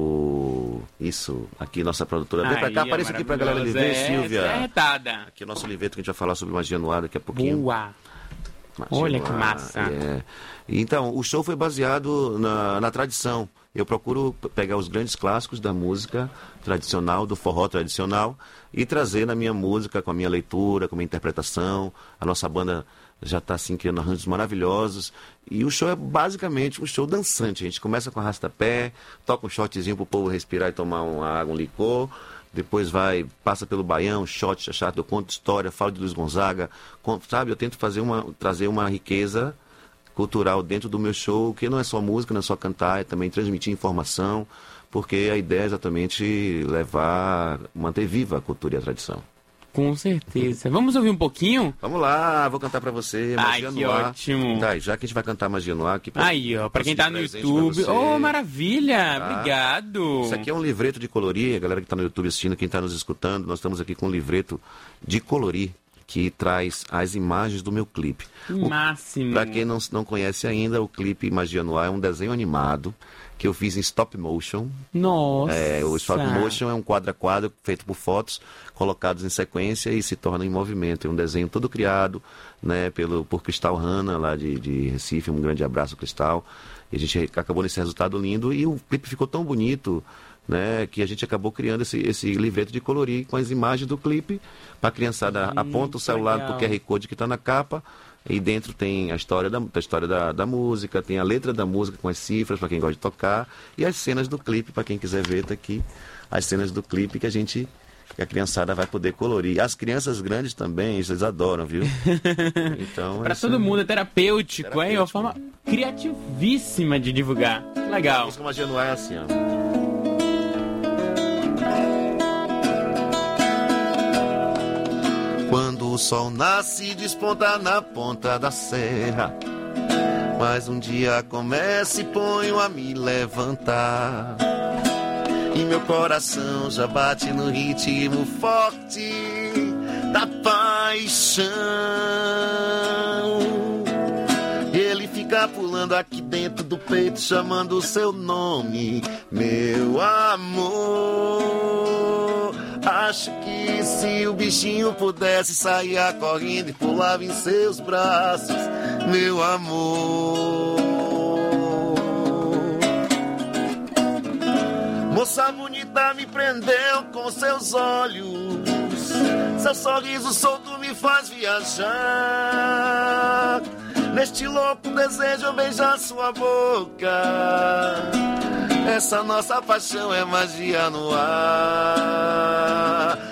isso aqui, nossa produtora. Vem pra cá, aparece aqui pra galera ver, Silvia. É retada. Aqui é o nosso livreto que a gente vai falar sobre magia no ar daqui a pouquinho. Boa! Olha que massa! Então, o show foi baseado na tradição. Eu procuro pegar os grandes clássicos da música tradicional, do forró tradicional, e trazer na minha música, com a minha leitura, com a minha interpretação. A nossa banda já está assim, criando arranjos maravilhosos. E o show é basicamente um show dançante. A gente começa com arrasta-pé, toca um shotzinho para o povo respirar e tomar uma água, um licor. Depois passa pelo baião, shot, chachado, eu conto história, falo de Luiz Gonzaga. Sabe, eu tento trazer uma riqueza cultural dentro do meu show, que não é só música, não é só cantar, é também transmitir informação, porque a ideia é exatamente manter viva a cultura e a tradição. Com certeza. Vamos ouvir um pouquinho? Vamos lá, vou cantar pra você, Magia no Ar. Ótimo. Tá, já que a gente vai cantar Magia no Ar aqui. Aí, ó, pra quem tá no YouTube. Oh, maravilha! Tá. Obrigado! Isso aqui é um livreto de colorir, a galera que tá no YouTube assistindo, quem tá nos escutando, nós estamos aqui com um livreto de colorir, que traz as imagens do meu clipe. Máximo! Pra quem não conhece ainda, o clipe Magia no Ar é um desenho animado que eu fiz em stop motion. Nossa! O stop motion é um quadro a quadro feito por fotos colocados em sequência e se torna em movimento. É um desenho todo criado, né, por Cristal Hanna, lá de Recife. Um grande abraço, Cristal. E a gente acabou nesse resultado lindo e o clipe ficou tão bonito, né, que a gente acabou criando esse livreto de colorir com as imagens do clipe. Para a criançada, aponta o celular para o QR Code que está na capa. E dentro tem a história da música, tem a letra da música com as cifras para quem gosta de tocar. E as cenas do clipe, para quem quiser ver, tá aqui. As cenas do clipe que a criançada vai poder colorir. As crianças grandes também, eles adoram, viu? Então, para todo mundo, é terapêutico, é uma forma criativíssima de divulgar. Legal. A música Magia no Ar é assim, ó. Quando o sol nasce, desponta na ponta da serra. Mas um dia começa e ponho a me levantar. E meu coração já bate no ritmo forte da paixão. E ele fica pulando aqui dentro do peito, chamando o seu nome, meu amor. Acho que se o bichinho pudesse, saía correndo e pulava em seus braços, meu amor. Moça bonita me prendeu com seus olhos, seu sorriso solto me faz viajar. Neste louco desejo eu beijar sua boca. Essa nossa paixão é magia no ar.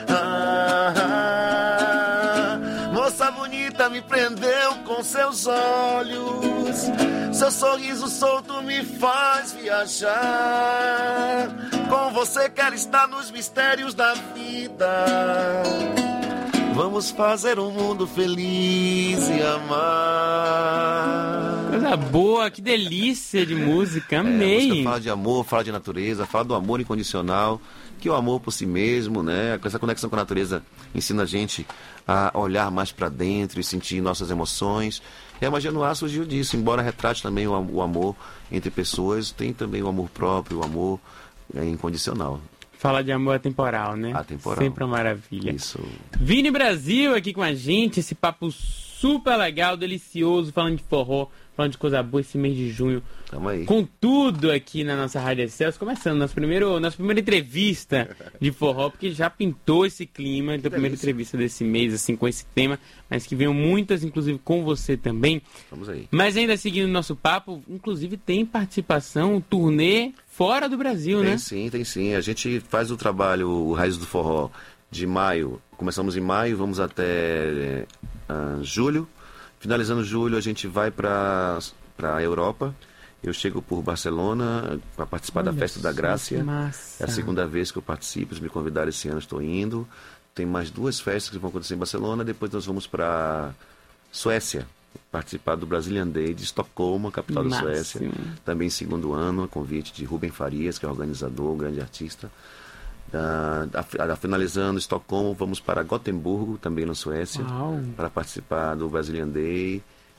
Moça bonita me prendeu com seus olhos, seu sorriso solto me faz viajar. Com você quero estar nos mistérios da vida. Vamos fazer um mundo feliz e amar. Coisa boa, que delícia de música, amei. A música fala de amor, fala de natureza, fala do amor incondicional, que é o amor por si mesmo, né? Essa conexão com a natureza ensina a gente a olhar mais para dentro e sentir nossas emoções. E a Magia no Ar surgiu disso, embora retrate também o amor entre pessoas, tem também o amor próprio, o amor incondicional. Fala de amor atemporal, né? Atemporal. Sempre uma maravilha. Isso. Vini Brasil aqui com a gente, esse papo super legal, delicioso, falando de forró, falando de coisa boa esse mês de junho. Tamo aí. Com tudo aqui na nossa Rádio Excelsior, começando nossa primeira entrevista de forró, porque já pintou esse clima da primeira entrevista desse mês, assim, com esse tema, mas que venham muitas, inclusive com você também. Vamos aí. Mas ainda seguindo o nosso papo, inclusive tem participação, turnê fora do Brasil, né? Tem sim. A gente faz o trabalho, o Raiz do Forró, de maio. Começamos em maio, vamos até julho. Finalizando julho, a gente vai para a Europa. Eu chego por Barcelona para participar da Festa da Grácia. É a segunda vez que eu participo. Eles me convidaram esse ano, estou indo. Tem mais 2 festas que vão acontecer em Barcelona. Depois nós vamos para Suécia. participar do Brazilian Day de Estocolmo, capital da Máximo. Suécia. Também segundo ano, a convite de Rubem Farias, que é organizador, um grande artista. Finalizando Estocolmo, vamos para Gotemburgo, também na Suécia, para participar do Brazilian Day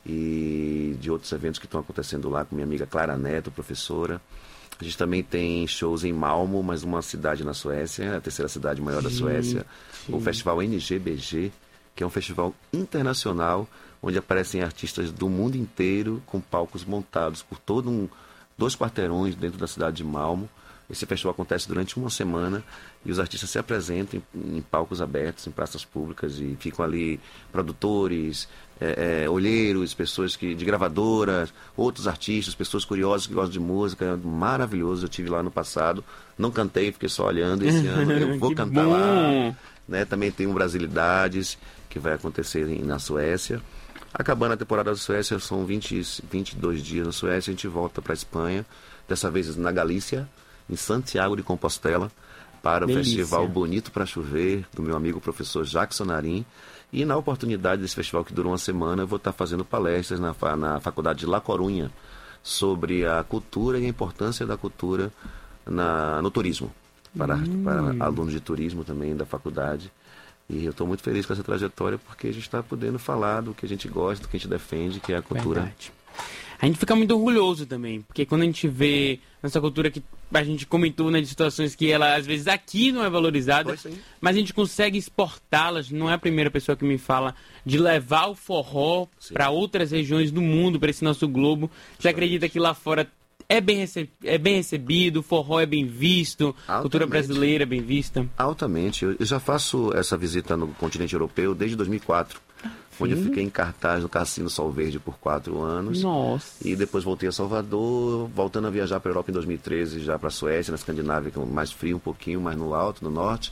e de outros eventos que estão acontecendo lá com minha amiga Clara Neto, professora. A gente também tem shows em Malmo, mais uma cidade na Suécia, a terceira cidade maior da Suécia. O festival NGBG, que é um festival internacional, onde aparecem artistas do mundo inteiro, com palcos montados por 2 quarteirões dentro da cidade de Malmo. Esse festival acontece durante uma semana e os artistas se apresentam em palcos abertos, em praças públicas, e ficam ali produtores, olheiros, pessoas de gravadoras, outros artistas, pessoas curiosas que gostam de música. É maravilhoso. Eu estive lá no passado, não cantei, fiquei só olhando. Esse ano eu vou cantar lá. Né? Também tem um Brasilidades, que vai acontecer na Suécia. Acabando a temporada da Suécia, são 22 dias na Suécia, a gente volta para a Espanha, dessa vez na Galícia, em Santiago de Compostela, para o Festival Bonito para Chover, do meu amigo professor Jackson Narim. E na oportunidade desse festival, que durou uma semana, eu vou estar fazendo palestras na Faculdade de La Coruña sobre a cultura e a importância da cultura no turismo, para alunos de turismo também da faculdade. E eu estou muito feliz com essa trajetória, porque a gente está podendo falar do que a gente gosta, do que a gente defende, que é a cultura. Verdade. A gente fica muito orgulhoso também, porque quando a gente vê nossa cultura, que a gente comentou, né, de situações que ela às vezes aqui não é valorizada, mas a gente consegue exportá-las. Não é a primeira pessoa que me fala de levar o forró para outras regiões do mundo, para esse nosso globo. Você acredita que lá fora é bem recebido, o forró é bem visto, a cultura brasileira é bem vista? Altamente. Eu já faço essa visita no continente europeu desde 2004. Onde eu fiquei em cartaz no Cassino Sol Verde por 4 anos. Nossa. E depois voltei a Salvador, voltando a viajar para a Europa em 2013, já para a Suécia, na Escandinávia, que é mais frio um pouquinho, mais no alto, no norte.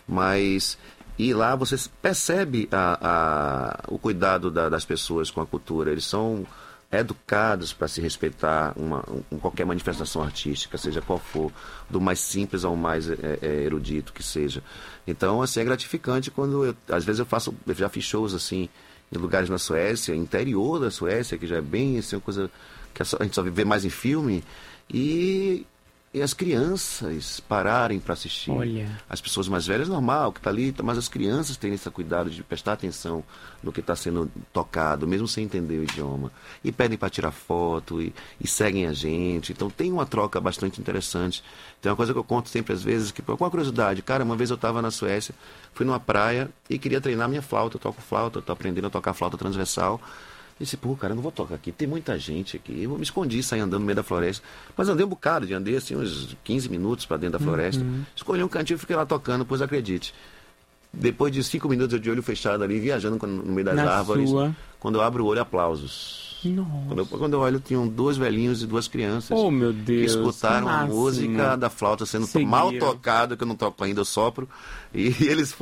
E lá você percebe o cuidado das pessoas com a cultura. Eles são educados para se respeitar qualquer manifestação artística, seja qual for, do mais simples ao mais erudito que seja. Então, assim, é gratificante quando às vezes eu já fiz shows assim em lugares na Suécia, interior da Suécia, que já é bem assim, uma coisa que a gente só vê mais em filme, e as crianças pararem para assistir. Olha. As pessoas mais velhas, normal, que está ali, mas as crianças têm esse cuidado de prestar atenção no que está sendo tocado, mesmo sem entender o idioma. E pedem para tirar foto e seguem a gente. Então tem uma troca bastante interessante. Tem uma coisa que eu conto sempre às vezes, que por alguma curiosidade, cara, uma vez eu estava na Suécia, fui numa praia e queria treinar minha flauta. Eu toco flauta, estou aprendendo a tocar flauta transversal. E disse, cara, eu não vou tocar aqui, tem muita gente aqui. Eu me escondi, saí andando no meio da floresta. Mas andei um bocado, andei assim uns 15 minutos para dentro da floresta. Escolhi um cantinho e fiquei lá tocando, pois acredite. Depois de 5 minutos eu de olho fechado ali, viajando no meio das árvores. Quando eu abro o olho, aplausos. Quando eu olho, tinham 2 velhinhos e 2 crianças. Oh, meu Deus. Que escutaram a música da flauta sendo mal tocada, que eu não toco ainda, eu sopro. E eles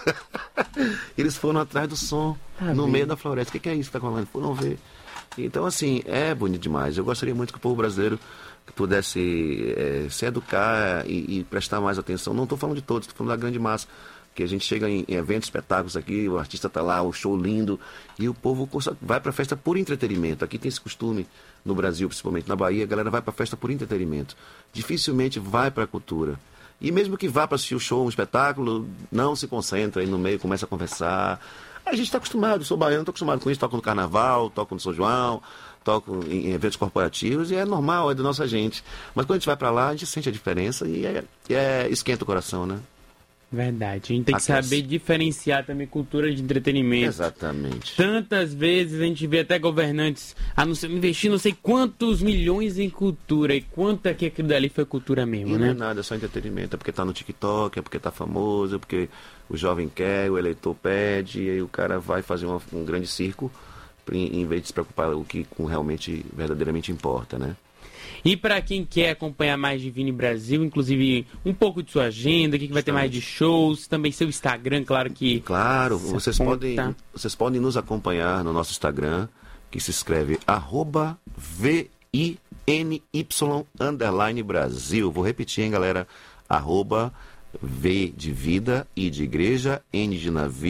foram atrás do som, no meio da floresta. O que é isso que está falando? Foram ver. Então, assim, é bonito demais. Eu gostaria muito que o povo brasileiro pudesse se educar e prestar mais atenção. Não estou falando de todos, estou falando da grande massa. Que a gente chega em eventos, espetáculos aqui, o artista está lá, o show lindo, e o povo vai para a festa por entretenimento. Aqui tem esse costume, no Brasil, principalmente na Bahia, a galera vai para a festa por entretenimento. Dificilmente vai para a cultura. E mesmo que vá para assistir o show, um espetáculo, não se concentra aí no meio, começa a conversar. A gente está acostumado, sou baiano, estou acostumado com isso, toco no Carnaval, toco no São João, toco em eventos corporativos, e é normal, é da nossa gente. Mas quando a gente vai para lá, a gente sente a diferença e esquenta o coração, né? Verdade, a gente tem que saber diferenciar também cultura de entretenimento. Exatamente. Tantas vezes a gente vê até governantes investir não sei quantos milhões em cultura, e quanto é que aquilo dali foi cultura mesmo, né? Não é nada, é só entretenimento, é porque tá no TikTok, é porque tá famoso, é porque o jovem quer, o eleitor pede, e aí o cara vai fazer um grande circo, em vez de se preocupar com o que realmente, verdadeiramente importa, né? E para quem quer acompanhar mais de Vini Brasil, inclusive um pouco de sua agenda, o que vai ter mais de shows, também seu Instagram, claro que... Claro, vocês podem nos acompanhar no nosso Instagram, que se escreve @VINY_Brasil. Vou repetir, hein, galera? @V de vida, I de igreja, N de navio,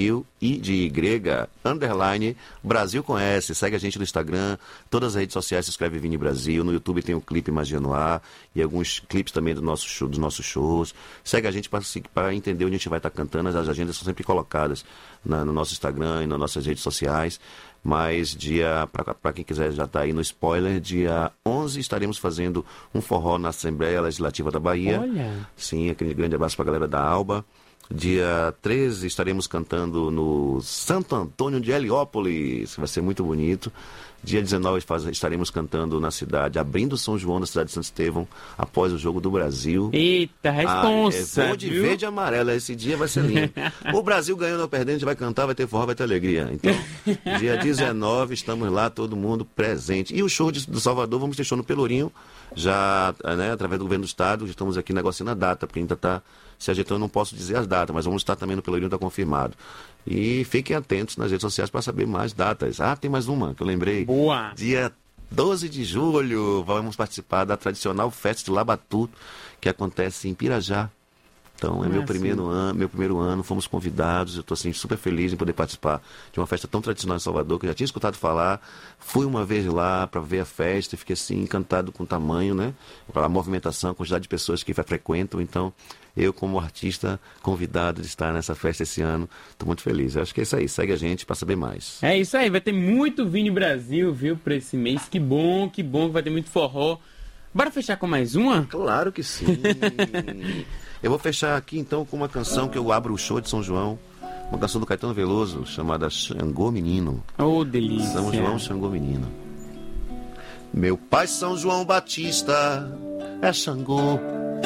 _, Brasil Conhece. Segue a gente no Instagram, todas as redes sociais se escreve Vini Brasil. No YouTube tem o clipe Magia no Ar e alguns clipes também dos nossos shows. Segue a gente para entender onde a gente vai estar cantando. As agendas são sempre colocadas no nosso Instagram e nas nossas redes sociais. Mas para quem quiser já está aí no spoiler, dia 11 estaremos fazendo um forró na Assembleia Legislativa da Bahia. Olha! Sim, aquele grande abraço para a galera da Alba. Dia 13 estaremos cantando no Santo Antônio de Heliópolis, vai ser muito bonito. Dia 19 estaremos cantando na cidade, abrindo São João na cidade de Santo Estevão, após o Jogo do Brasil. Eita, responsa! Vou de verde e amarelo, esse dia vai ser lindo. O Brasil ganhando ou perdendo, a gente vai cantar, vai ter forró, vai ter alegria. Então, dia 19 estamos lá, todo mundo presente. E o show do Salvador, vamos ter show no Pelourinho, já, né, através do governo do estado, estamos aqui negociando a data, porque ainda está se ajeitando, não posso dizer as datas, mas vamos estar também no Pelourinho, está confirmado. E fiquem atentos nas redes sociais para saber mais datas. Tem mais uma que eu lembrei. Boa! Dia 12 de julho, vamos participar da tradicional festa de Labatu, que acontece em Pirajá. Então, é meu primeiro ano, fomos convidados, eu estou assim, super feliz em poder participar de uma festa tão tradicional em Salvador, que eu já tinha escutado falar. Fui uma vez lá para ver a festa e fiquei assim, encantado com o tamanho, né? A movimentação, a quantidade de pessoas que frequentam. Então, eu como artista convidado de estar nessa festa esse ano, estou muito feliz. Eu acho que é isso aí, segue a gente para saber mais. É isso aí, vai ter muito Vini Brasil, viu, para esse mês. Que bom que vai ter muito forró. Bora fechar com mais uma? Claro que sim. Eu vou fechar aqui então com uma canção que eu abro o show de São João. Uma canção do Caetano Veloso, chamada Xangô Menino. Oh, delícia. São João, Xangô Menino. Meu pai São João Batista é Xangô.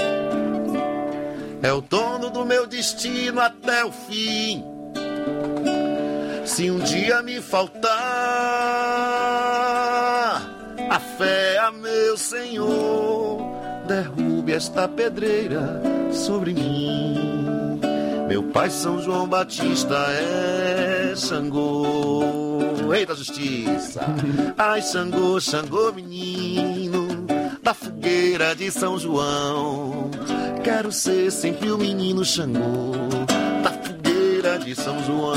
É o dono do meu destino até o fim. Se um dia me faltar a fé a meu Senhor, derrube esta pedreira sobre mim. Meu pai São João Batista é Xangô. Eita justiça! Ai Xangô, Xangô menino da fogueira de São João. Quero ser sempre o menino Xangô da fogueira de São João.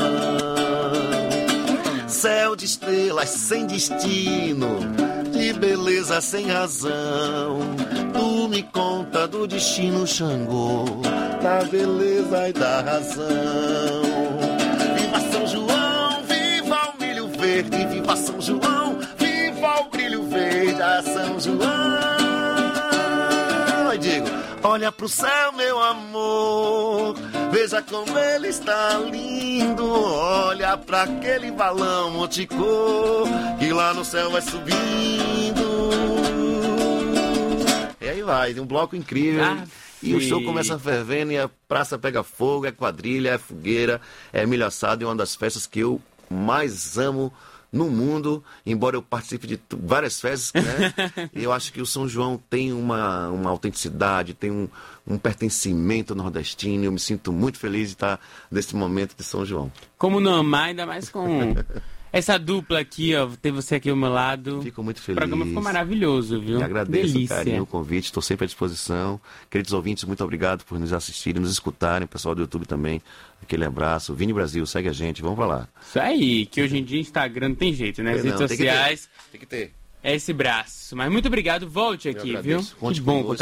Céu de estrelas sem destino, de beleza sem razão. Tu me conta do destino, Xangô, da beleza e da razão. Viva São João, viva o milho verde. Viva São João, viva o brilho verde a São João. Eu digo, olha pro céu, meu amor, veja como ele está lindo. Olha pra aquele balão Monticô, que lá no céu vai subindo. E aí vai, um bloco incrível. E o show começa fervendo e a praça pega fogo, é quadrilha, é fogueira, é milho assado. É uma das festas que eu mais amo no mundo, embora eu participe de várias festas, né? Eu acho que o São João tem uma autenticidade, tem um pertencimento nordestino. Eu me sinto muito feliz de estar nesse momento de São João. Como não amar, ainda mais com essa dupla aqui, ó, ter você aqui ao meu lado. Fico muito feliz. O programa ficou maravilhoso, viu? Me agradeço, delícia. Carinho, o convite, estou sempre à disposição. Queridos ouvintes, muito obrigado por nos assistirem, nos escutarem, o pessoal do YouTube também. Aquele abraço. Vini Brasil, segue a gente, vamos pra lá. Isso aí, que hoje em dia Instagram não tem jeito, né? As redes sociais tem que ter. É esse braço. Mas muito obrigado, volte aqui, viu? Conte que bom conosco.